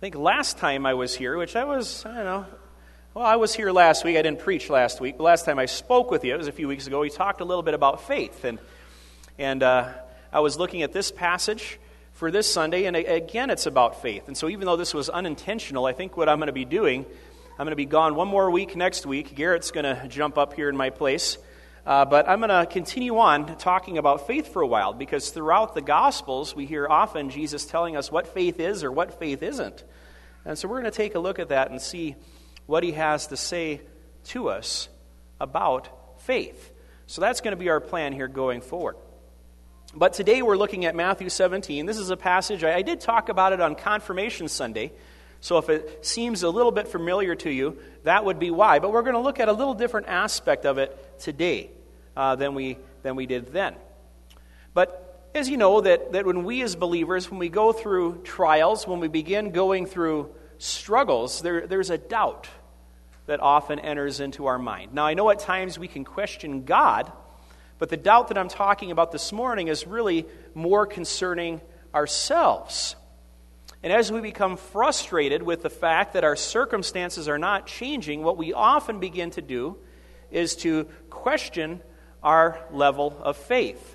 think last time I was here, which I was here last week. I didn't preach last week. But last time I spoke with you, it was a few weeks ago, we talked a little bit about faith. And I was looking at this passage for this Sunday, and again, it's about faith. And so even though this was unintentional, I think what I'm going to be doing, I'm going to be gone one more week next week. Garrett's going to jump up here in my place. But I'm going to continue on talking about faith for a while, because throughout the Gospels, we hear often Jesus telling us what faith is or what faith isn't. And so we're going to take a look at that and see what he has to say to us about faith. So that's going to be our plan here going forward. But today we're looking at Matthew 17. This is a passage, I did talk about it on Confirmation Sunday. So if it seems a little bit familiar to you, that would be why. But we're going to look at a little different aspect of it today than we did then. But as you know, that when we as believers, when we go through trials, when we begin going through struggles, there's a doubt that often enters into our mind. Now, I know at times we can question God, but the doubt that I'm talking about this morning is really more concerning ourselves. And as we become frustrated with the fact that our circumstances are not changing, what we often begin to do is to question our level of faith.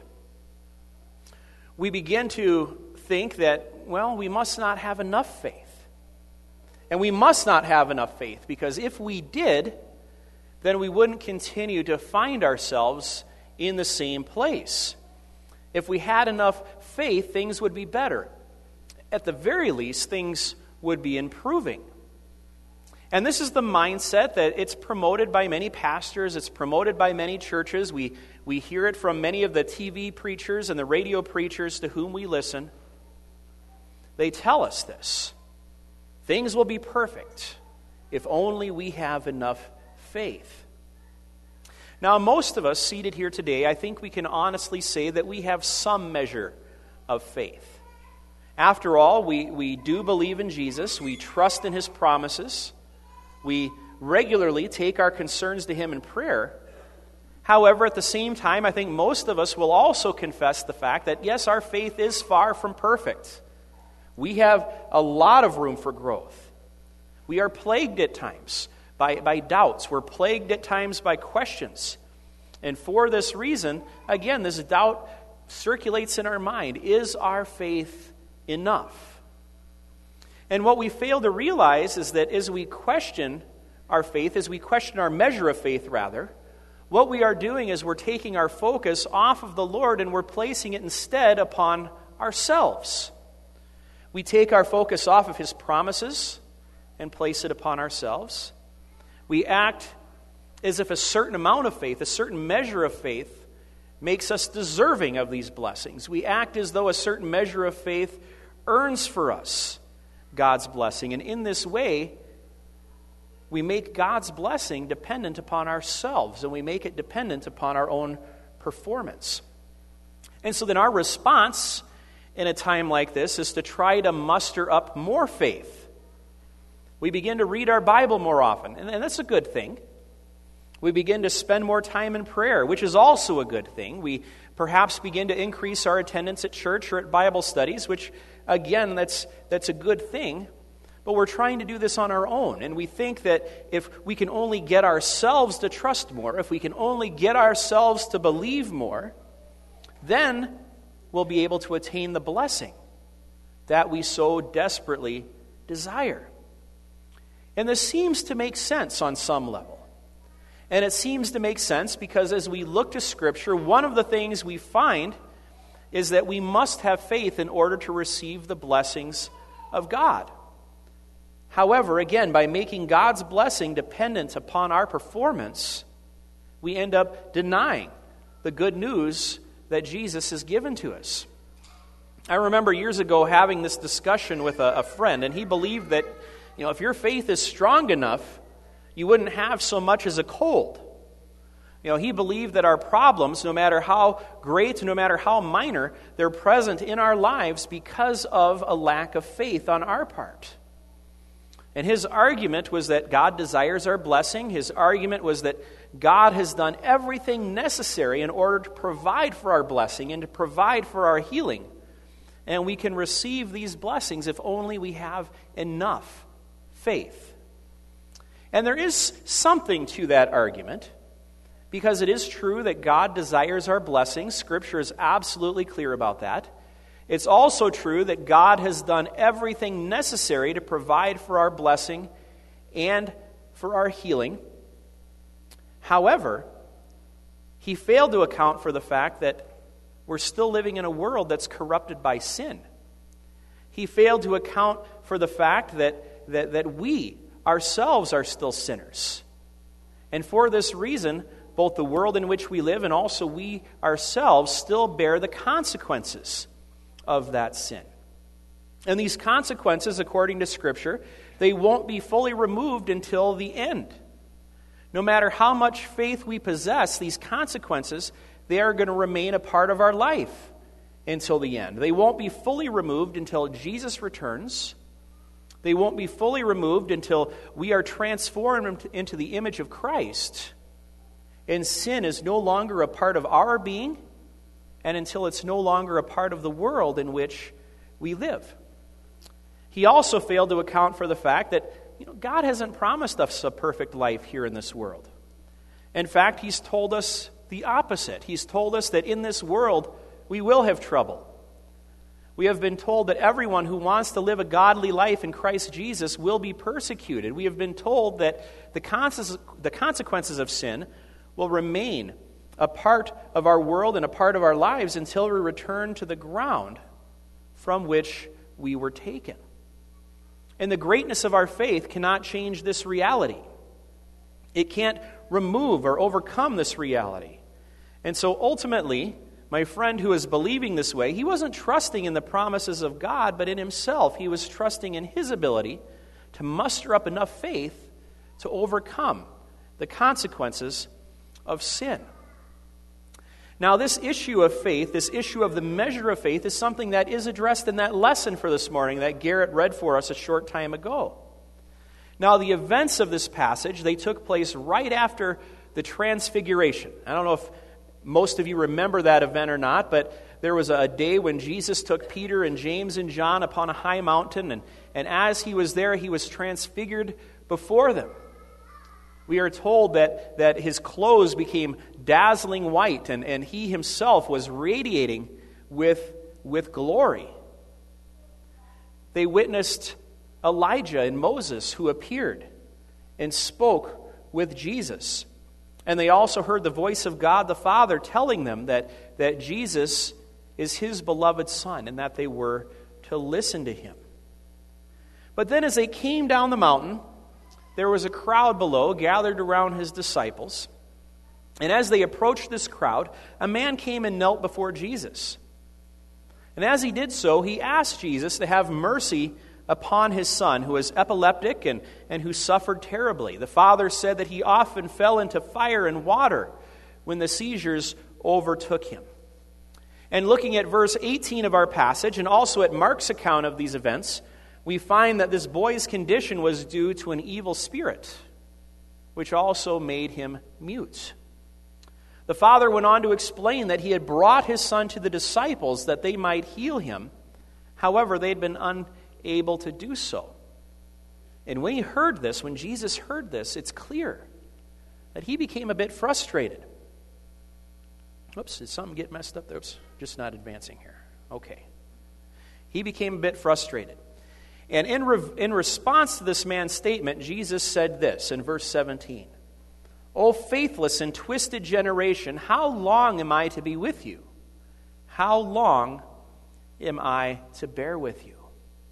We begin to think that, well, we must not have enough faith. And we must not have enough faith, because if we did, then we wouldn't continue to find ourselves in the same place. If we had enough faith, things would be better. At the very least, things would be improving. And this is the mindset that it's promoted by many pastors, it's promoted by many churches. We hear it from many of the TV preachers and the radio preachers to whom we listen. They tell us this. Things will be perfect if only we have enough faith. Now, most of us seated here today, I think we can honestly say that we have some measure of faith. After all, we do believe in Jesus. We trust in his promises. We regularly take our concerns to him in prayer. However, at the same time, I think most of us will also confess the fact that, yes, our faith is far from perfect. We have a lot of room for growth. We are plagued at times by doubts. We're plagued at times by questions. And for this reason, again, this doubt circulates in our mind. Is our faith enough? And what we fail to realize is that as we question our faith, as we question our measure of faith, rather, what we are doing is we're taking our focus off of the Lord and we're placing it instead upon ourselves. We take our focus off of his promises and place it upon ourselves. We act as if a certain amount of faith, a certain measure of faith, makes us deserving of these blessings. We act as though a certain measure of faith earns for us God's blessing. And in this way, we make God's blessing dependent upon ourselves, and we make it dependent upon our own performance. And so then our response in a time like this is to try to muster up more faith. We begin to read our Bible more often, and that's a good thing. We begin to spend more time in prayer, which is also a good thing. We perhaps begin to increase our attendance at church or at Bible studies, which, again, that's a good thing. But we're trying to do this on our own, and we think that if we can only get ourselves to trust more, if we can only get ourselves to believe more, then we'll be able to attain the blessing that we so desperately desire. And this seems to make sense on some level. And it seems to make sense because as we look to Scripture, one of the things we find is that we must have faith in order to receive the blessings of God. However, again, by making God's blessing dependent upon our performance, we end up denying the good news that Jesus has given to us. I remember years ago having this discussion with a friend, and he believed that, if your faith is strong enough, you wouldn't have so much as a cold. He believed that our problems, no matter how great, no matter how minor, they're present in our lives because of a lack of faith on our part. And his argument was that God desires our blessing. His argument was that God has done everything necessary in order to provide for our blessing and to provide for our healing. And we can receive these blessings if only we have enough faith. And there is something to that argument, because it is true that God desires our blessings. Scripture is absolutely clear about that. It's also true that God has done everything necessary to provide for our blessing and for our healing. However, He failed to account for the fact that we're still living in a world that's corrupted by sin. He failed to account for the fact that we ourselves are still sinners. And for this reason, both the world in which we live and also we ourselves still bear the consequences of that sin. And these consequences, according to Scripture, they won't be fully removed until the end. No matter how much faith we possess, these consequences, they are going to remain a part of our life until the end. They won't be fully removed until Jesus returns. They won't be fully removed until we are transformed into the image of Christ. And sin is no longer a part of our being, and until it's no longer a part of the world in which we live. He also failed to account for the fact that God hasn't promised us a perfect life here in this world. In fact, He's told us the opposite. He's told us that in this world we will have trouble. We have been told that everyone who wants to live a godly life in Christ Jesus will be persecuted. We have been told that the consequences of sin will remain a part of our world and a part of our lives until we return to the ground from which we were taken. And the greatness of our faith cannot change this reality. It can't remove or overcome this reality. And so ultimately, my friend who is believing this way, he wasn't trusting in the promises of God, but in himself. He was trusting in his ability to muster up enough faith to overcome the consequences of sin. Now, this issue of faith, this issue of the measure of faith, is something that is addressed in that lesson for this morning that Garrett read for us a short time ago. Now, the events of this passage, they took place right after the Transfiguration. I don't know if most of you remember that event or not, but there was a day when Jesus took Peter and James and John upon a high mountain, and as he was there, he was transfigured before them. We are told that his clothes became dazzling white, and he himself was radiating with glory. They witnessed Elijah and Moses who appeared and spoke with Jesus. And they also heard the voice of God the Father telling them that Jesus is His beloved Son and that they were to listen to Him. But then as they came down the mountain, there was a crowd below gathered around His disciples. And as they approached this crowd, a man came and knelt before Jesus. And as he did so, he asked Jesus to have mercy upon his son, who was epileptic and who suffered terribly. The father said that he often fell into fire and water when the seizures overtook him. And looking at verse 18 of our passage, and also at Mark's account of these events, we find that this boy's condition was due to an evil spirit, which also made him mute. The father went on to explain that he had brought his son to the disciples that they might heal him. However, they had been unable to do so. And when Jesus heard this, it's clear that he became a bit frustrated. Oops, did something get messed up there? Oops, just not advancing here. Okay. He became a bit frustrated. And in response to this man's statement, Jesus said this in verse 17. "O faithless and twisted generation, how long am I to be with you? How long am I to bear with you?"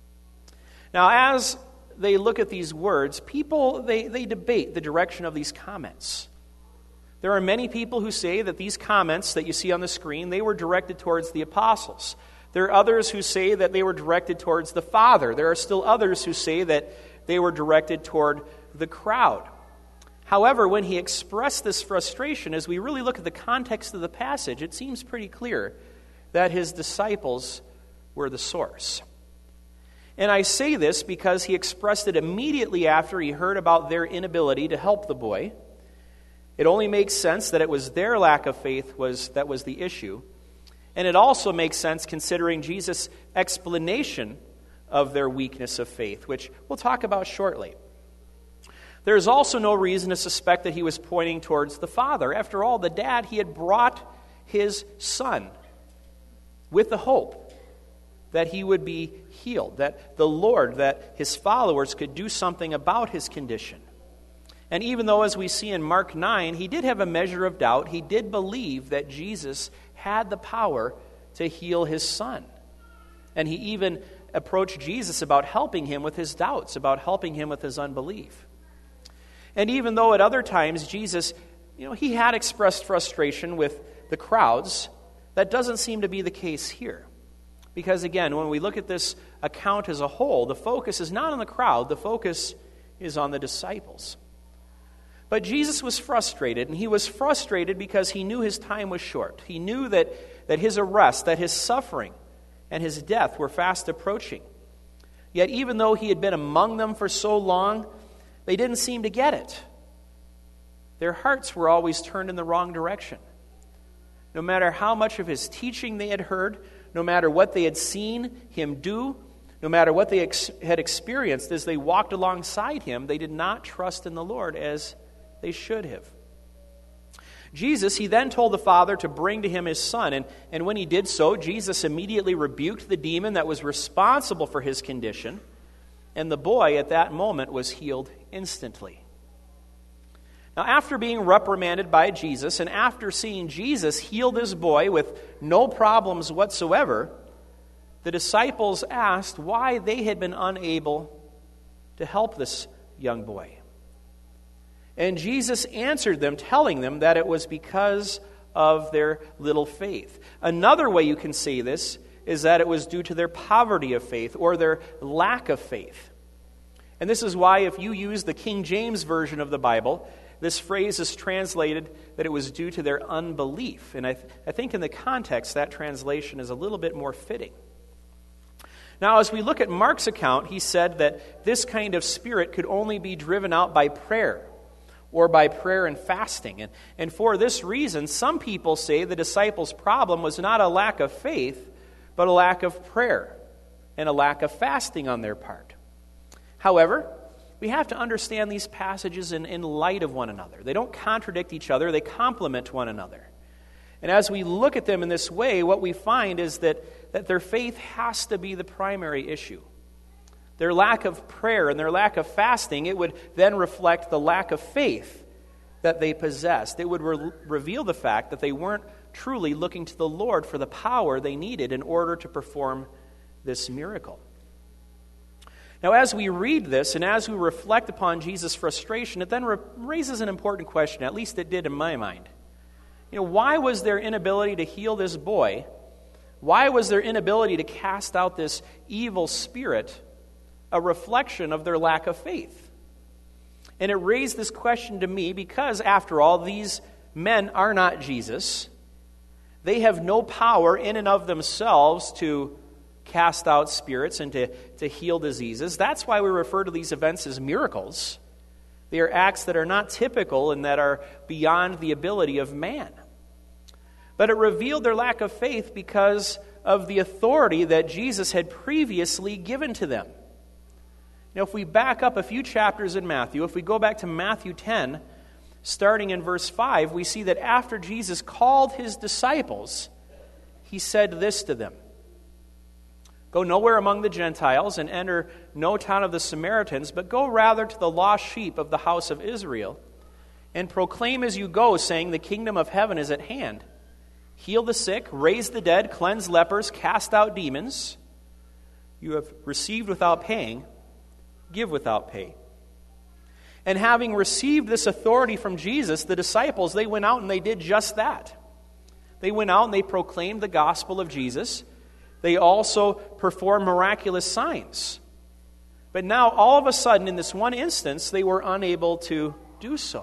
Now, as they look at these words, people, they debate the direction of these comments. There are many people who say that these comments that you see on the screen, they were directed towards the apostles. There are others who say that they were directed towards the Father. There are still others who say that they were directed toward the crowd. However, when he expressed this frustration, as we really look at the context of the passage, it seems pretty clear that his disciples were the source. And I say this because he expressed it immediately after he heard about their inability to help the boy. It only makes sense that it was their lack of faith that was the issue. And it also makes sense considering Jesus' explanation of their weakness of faith, which we'll talk about shortly. There is also no reason to suspect that he was pointing towards the Father. After all, the dad, he had brought his son with the hope that he would be healed, that the Lord, that his followers could do something about his condition. And even though, as we see in Mark 9, he did have a measure of doubt, he did believe that Jesus had the power to heal his son. And he even approached Jesus about helping him with his doubts, about helping him with his unbelief. And even though at other times Jesus, he had expressed frustration with the crowds, that doesn't seem to be the case here. Because again, when we look at this account as a whole, the focus is not on the crowd, the focus is on the disciples. But Jesus was frustrated, and he was frustrated because he knew his time was short. He knew that his arrest, that his suffering, and his death were fast approaching. Yet even though he had been among them for so long, they didn't seem to get it. Their hearts were always turned in the wrong direction. No matter how much of his teaching they had heard, no matter what they had seen him do, no matter what they had experienced as they walked alongside him, they did not trust in the Lord as they should have. Jesus, he then told the Father to bring to him his son, and when he did so, Jesus immediately rebuked the demon that was responsible for his condition, and the boy at that moment was healed instantly. Now, after being reprimanded by Jesus, and after seeing Jesus heal this boy with no problems whatsoever, the disciples asked why they had been unable to help this young boy. And Jesus answered them, telling them that it was because of their little faith. Another way you can say this is that it was due to their poverty of faith or their lack of faith. And this is why if you use the King James Version of the Bible, this phrase is translated that it was due to their unbelief. And I think in the context, that translation is a little bit more fitting. Now, as we look at Mark's account, he said that this kind of spirit could only be driven out by prayer, or by prayer and fasting. And for this reason, some people say the disciples' problem was not a lack of faith, but a lack of prayer and a lack of fasting on their part. However, we have to understand these passages in light of one another. They don't contradict each other, they complement one another. And as we look at them in this way, what we find is that their faith has to be the primary issue. Their lack of prayer and their lack of fasting, it would then reflect the lack of faith that they possessed. It would reveal the fact that they weren't truly looking to the Lord for the power they needed in order to perform this miracle. Now, as we read this and as we reflect upon Jesus' frustration, it then raises an important question, at least it did in my mind. Why was their inability to heal this boy? Why was their inability to cast out this evil spirit a reflection of their lack of faith? And it raised this question to me because, after all, these men are not Jesus. They have no power in and of themselves to cast out spirits and to heal diseases. That's why we refer to these events as miracles. They are acts that are not typical and that are beyond the ability of man. But it revealed their lack of faith because of the authority that Jesus had previously given to them. Now, if we back up a few chapters in Matthew, if we go back to Matthew 10, starting in verse 5, we see that after Jesus called his disciples, he said this to them: "Go nowhere among the Gentiles and enter no town of the Samaritans, but go rather to the lost sheep of the house of Israel, and proclaim as you go, saying, the kingdom of heaven is at hand. Heal the sick, raise the dead, cleanse lepers, cast out demons. You have received without paying, give without pay." And having received this authority from Jesus, the disciples, they went out and they did just that. They went out and they proclaimed the gospel of Jesus. They also performed miraculous signs. But now, all of a sudden, in this one instance, they were unable to do so.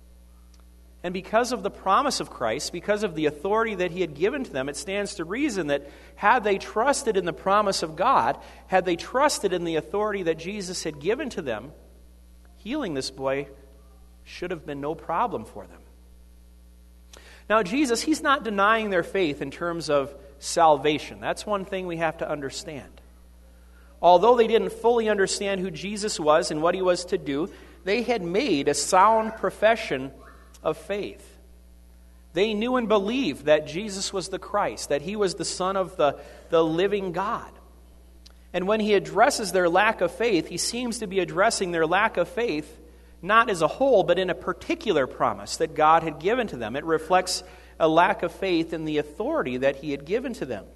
And because of the promise of Christ, because of the authority that he had given to them, it stands to reason that had they trusted in the promise of God, had they trusted in the authority that Jesus had given to them, healing this boy should have been no problem for them. Now, Jesus, he's not denying their faith in terms of salvation. That's one thing we have to understand. Although they didn't fully understand who Jesus was and what he was to do, they had made a sound profession of faith. They knew and believed that Jesus was the Christ, that he was the Son of the living God. And when he addresses their lack of faith, he seems to be addressing their lack of faith not as a whole, but in a particular promise that God had given to them. It reflects a lack of faith in the authority that he had given to them.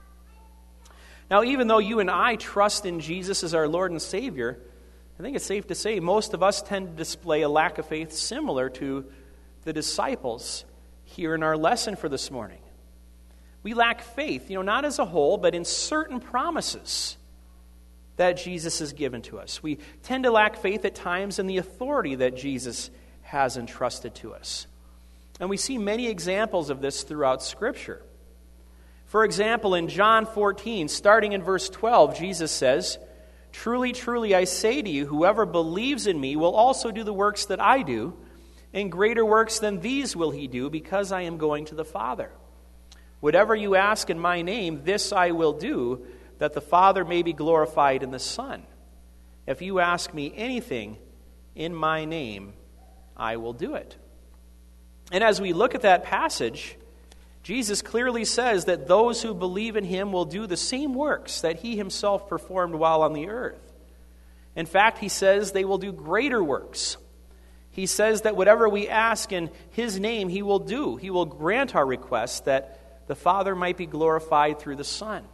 Now, even though you and I trust in Jesus as our Lord and Savior, I think it's safe to say most of us tend to display a lack of faith similar to the disciples here in our lesson for this morning. We lack faith, not as a whole, but in certain promises that Jesus has given to us. We tend to lack faith at times in the authority that Jesus has entrusted to us. And we see many examples of this throughout Scripture. For example, in John 14, starting in verse 12, Jesus says, "Truly, truly, I say to you, whoever believes in me will also do the works that I do, and greater works than these will he do, because I am going to the Father. Whatever you ask in my name, this I will do, that the Father may be glorified in the Son. If you ask me anything in my name, I will do it." And as we look at that passage, Jesus clearly says that those who believe in him will do the same works that he himself performed while on the earth. In fact, he says they will do greater works. He says that whatever we ask in his name, he will do. He will grant our requests that the Father might be glorified through the Son.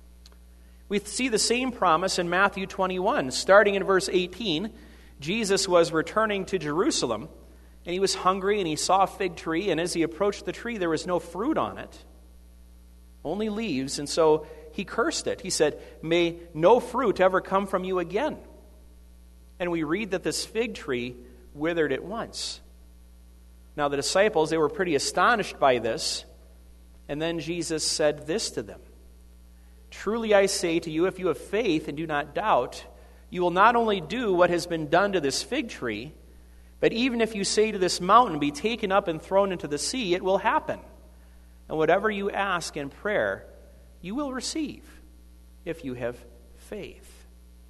We see the same promise in Matthew 21. Starting in verse 18, Jesus was returning to Jerusalem, and he was hungry, and he saw a fig tree, and as he approached the tree, there was no fruit on it, only leaves, and so he cursed it. He said, "May no fruit ever come from you again." And we read that this fig tree withered at once. Now the disciples, they were pretty astonished by this, and then Jesus said this to them, "Truly I say to you, if you have faith and do not doubt, you will not only do what has been done to this fig tree, but even if you say to this mountain, 'Be taken up and thrown into the sea,' it will happen. And whatever you ask in prayer, you will receive, if you have faith."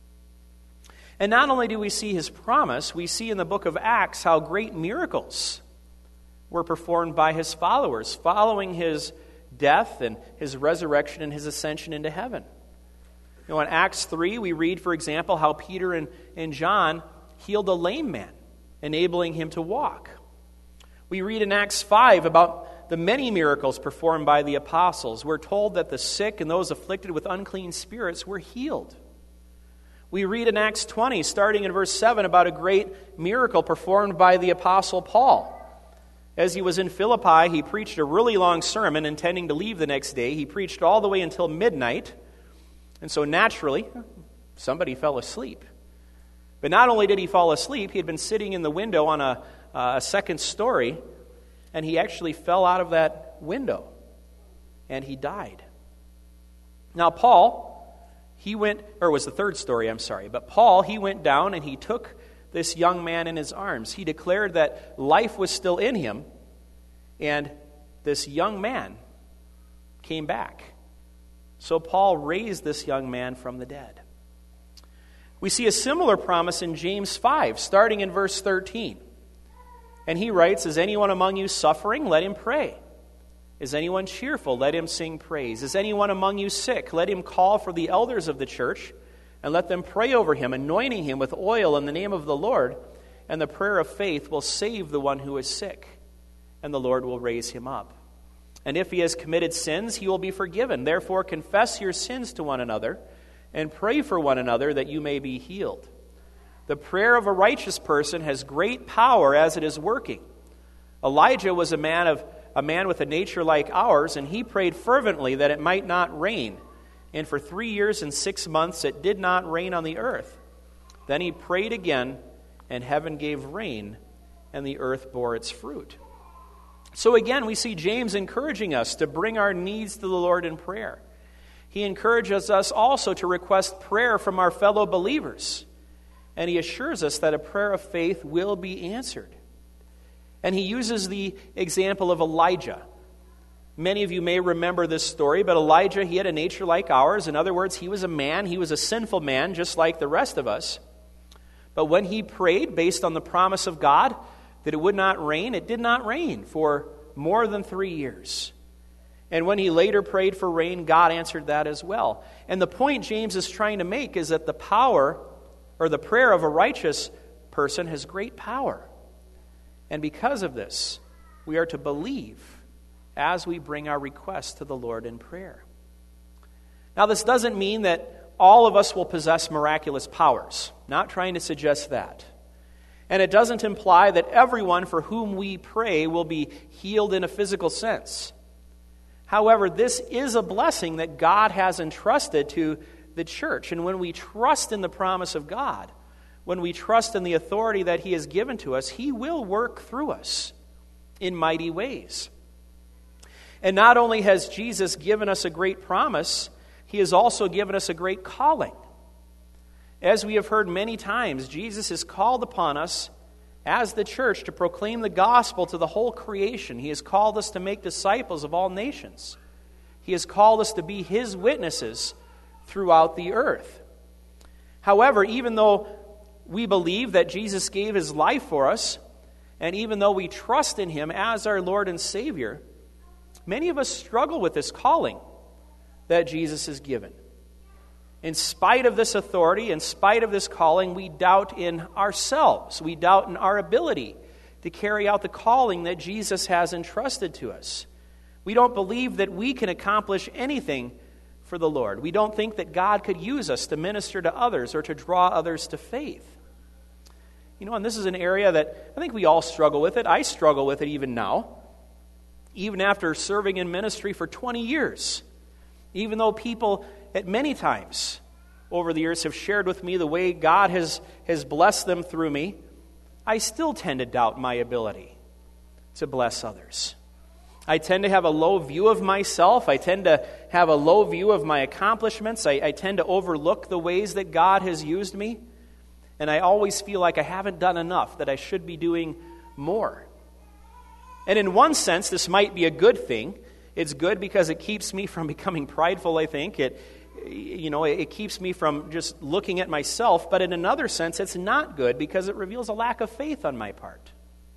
And not only do we see his promise, we see in the book of Acts how great miracles were performed by his followers, following his death and his resurrection and his ascension into heaven. In Acts 3, we read, for example, how Peter and John healed a lame man, enabling him to walk. We read in Acts 5 about the many miracles performed by the apostles. We're told that the sick and those afflicted with unclean spirits were healed. We read in Acts 20, starting in verse 7, about a great miracle performed by the apostle Paul. As he was in Philippi, he preached a really long sermon, intending to leave the next day. He preached all the way until midnight, and so naturally, somebody fell asleep. But not only did he fall asleep, he had been sitting in the window on a second story, and he actually fell out of that window, and he died. Now Paul, was the third story, but Paul, he went down and he took this young man in his arms. He declared that life was still in him, and this young man came back. So Paul raised this young man from the dead. We see a similar promise in James 5, starting in verse 13. And he writes, "Is anyone among you suffering? Let him pray. Is anyone cheerful? Let him sing praise. Is anyone among you sick? Let him call for the elders of the church, and let them pray over him, anointing him with oil in the name of the Lord. And the prayer of faith will save the one who is sick, and the Lord will raise him up. And if he has committed sins, he will be forgiven. Therefore confess your sins to one another, and pray for one another that you may be healed. The prayer of a righteous person has great power as it is working. Elijah was a man with a nature like ours, and he prayed fervently that it might not rain. And for 3 years and 6 months it did not rain on the earth. Then he prayed again, and heaven gave rain, and the earth bore its fruit." So again, we see James encouraging us to bring our needs to the Lord in prayer. He encourages us also to request prayer from our fellow believers. And he assures us that a prayer of faith will be answered. And he uses the example of Elijah. Many of you may remember this story, but Elijah, he had a nature like ours. In other words, he was a man. He was a sinful man, just like the rest of us. But when he prayed, based on the promise of God, that it would not rain, it did not rain for more than 3 years. And when he later prayed for rain, God answered that as well. And the point James is trying to make is that the power, or the prayer of a righteous person, has great power. And because of this, we are to believe as we bring our requests to the Lord in prayer. Now, this doesn't mean that all of us will possess miraculous powers. Not trying to suggest that. And it doesn't imply that everyone for whom we pray will be healed in a physical sense. However, this is a blessing that God has entrusted to the church. And when we trust in the promise of God, when we trust in the authority that He has given to us, He will work through us in mighty ways. And not only has Jesus given us a great promise, He has also given us a great calling. As we have heard many times, Jesus has called upon us as the church to proclaim the gospel to the whole creation. He has called us to make disciples of all nations. He has called us to be His witnesses throughout the earth. However, even though we believe that Jesus gave His life for us, and even though we trust in Him as our Lord and Savior, many of us struggle with this calling that Jesus has given. In spite of this authority, in spite of this calling, we doubt in ourselves. We doubt in our ability to carry out the calling that Jesus has entrusted to us. We don't believe that we can accomplish anything for the Lord. We don't think that God could use us to minister to others or to draw others to faith. And this is an area that I think we all struggle with it. I struggle with it even now. Even after serving in ministry for 20 years. Even though people at many times over the years have shared with me the way God has blessed them through me, I still tend to doubt my ability to bless others. I tend to have a low view of myself. I tend to have a low view of my accomplishments. I tend to overlook the ways that God has used me. And I always feel like I haven't done enough, that I should be doing more. And in one sense, this might be a good thing. It's good because it keeps me from becoming prideful, I think. It keeps me from just looking at myself. But in another sense, it's not good because it reveals a lack of faith on my part.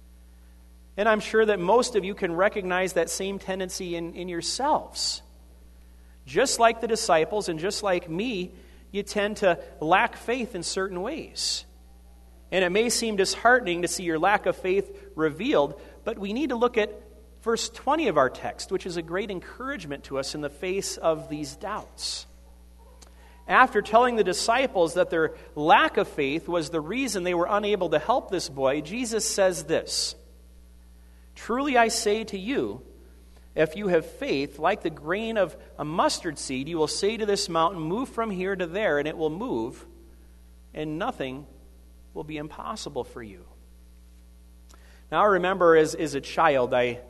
And I'm sure that most of you can recognize that same tendency in yourselves. Just like the disciples and just like me, you tend to lack faith in certain ways. And it may seem disheartening to see your lack of faith revealed, but we need to look at verse 20 of our text, which is a great encouragement to us in the face of these doubts. After telling the disciples that their lack of faith was the reason they were unable to help this boy, Jesus says this, "Truly I say to you, if you have faith like the grain of a mustard seed, you will say to this mountain, 'Move from here to there,' and it will move, and nothing will be impossible for you." Now I remember as a child, I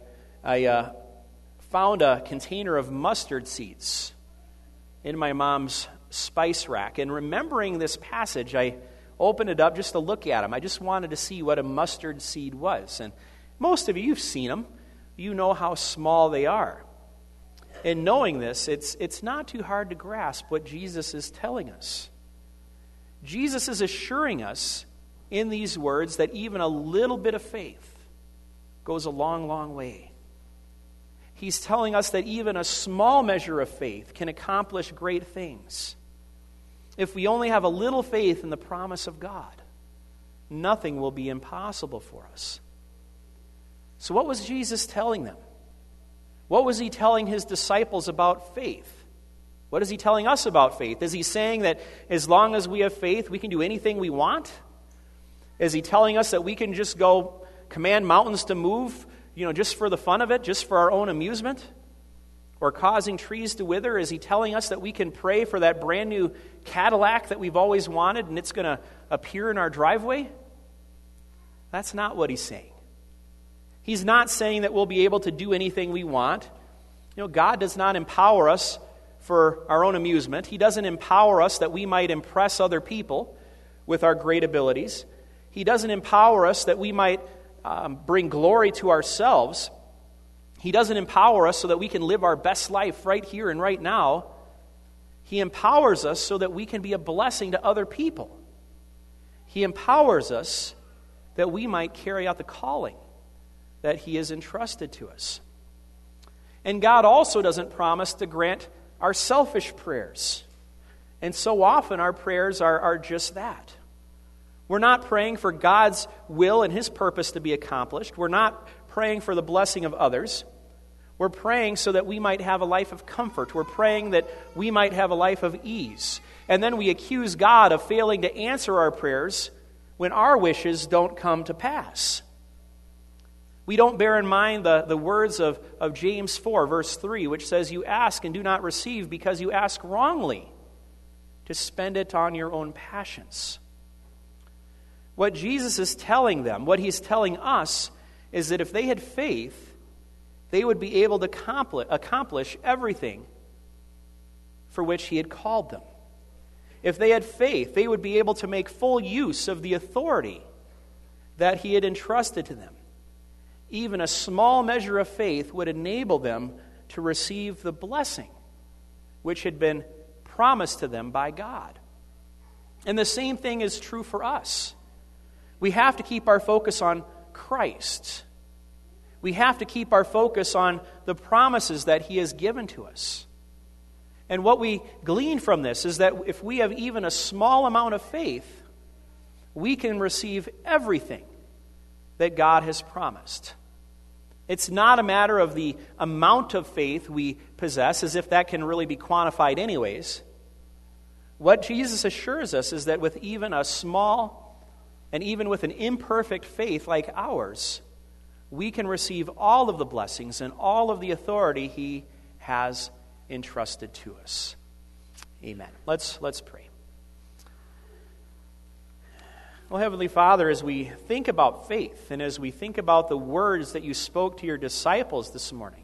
found a container of mustard seeds in my mom's spice rack. And remembering this passage, I opened it up just to look at them. I just wanted to see what a mustard seed was. And most of you, you've seen them. You know how small they are. And knowing this, it's not too hard to grasp what Jesus is telling us. Jesus is assuring us in these words that even a little bit of faith goes a long, long way. He's telling us that even a small measure of faith can accomplish great things. If we only have a little faith in the promise of God, nothing will be impossible for us. So what was Jesus telling them? What was He telling His disciples about faith? What is He telling us about faith? Is He saying that as long as we have faith, we can do anything we want? Is He telling us that we can just go command mountains to move, just for the fun of it, just for our own amusement? Or causing trees to wither? Is He telling us that we can pray for that brand new Cadillac that we've always wanted and it's going to appear in our driveway? That's not what He's saying. He's not saying that we'll be able to do anything we want. God does not empower us for our own amusement. He doesn't empower us that we might impress other people with our great abilities. He doesn't empower us that we might bring glory to ourselves. He doesn't empower us so that we can live our best life right here and right now. He empowers us so that we can be a blessing to other people. He empowers us that we might carry out the calling that He has entrusted to us. And God also doesn't promise to grant our selfish prayers. And so often our prayers are just that. We're not praying for God's will and His purpose to be accomplished. We're not praying for the blessing of others. We're praying so that we might have a life of comfort. We're praying that we might have a life of ease. And then we accuse God of failing to answer our prayers when our wishes don't come to pass. We don't bear in mind the words of James 4, verse 3, which says, "You ask and do not receive because you ask wrongly, to spend it on your own passions." What Jesus is telling them, what He's telling us, is that if they had faith, they would be able to accomplish everything for which He had called them. If they had faith, they would be able to make full use of the authority that He had entrusted to them. Even a small measure of faith would enable them to receive the blessing which had been promised to them by God. And the same thing is true for us. We have to keep our focus on Christ. We have to keep our focus on the promises that He has given to us. And what we glean from this is that if we have even a small amount of faith, we can receive everything that God has promised. It's not a matter of the amount of faith we possess, as if that can really be quantified anyways. What Jesus assures us is that with even a small and even with an imperfect faith like ours, we can receive all of the blessings and all of the authority He has entrusted to us. Amen. Let's pray. Well, Heavenly Father, as we think about faith and as we think about the words that You spoke to Your disciples this morning,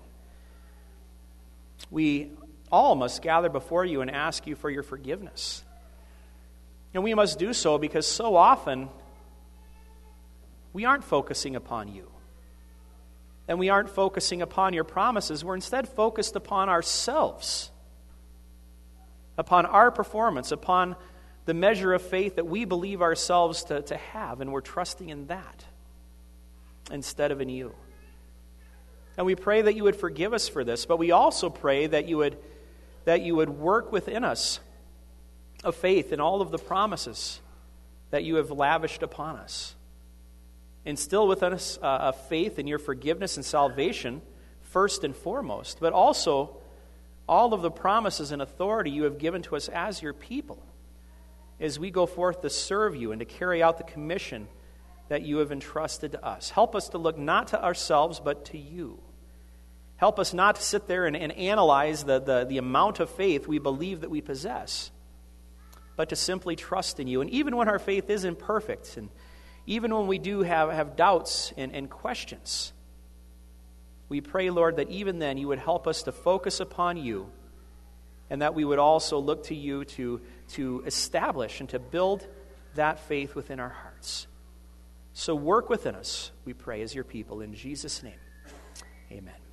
we all must gather before You and ask You for Your forgiveness. And we must do so because so often we aren't focusing upon You. And we aren't focusing upon Your promises. We're instead focused upon ourselves, upon our performance, upon the measure of faith that we believe ourselves to have, and we're trusting in that instead of in You. And we pray that You would forgive us for this, but we also pray that You would work within us a faith in all of the promises that You have lavished upon us. Instill within us a faith in Your forgiveness and salvation, first and foremost, but also all of the promises and authority You have given to us as Your people, as we go forth to serve You and to carry out the commission that You have entrusted to us. Help us to look not to ourselves, but to You. Help us not to sit there and analyze the amount of faith we believe that we possess, but to simply trust in You. And even when our faith is imperfect, and even when we do have doubts and questions, we pray, Lord, that even then You would help us to focus upon You, and that we would also look to You to establish and to build that faith within our hearts. So work within us, we pray, as Your people. In Jesus' name, amen.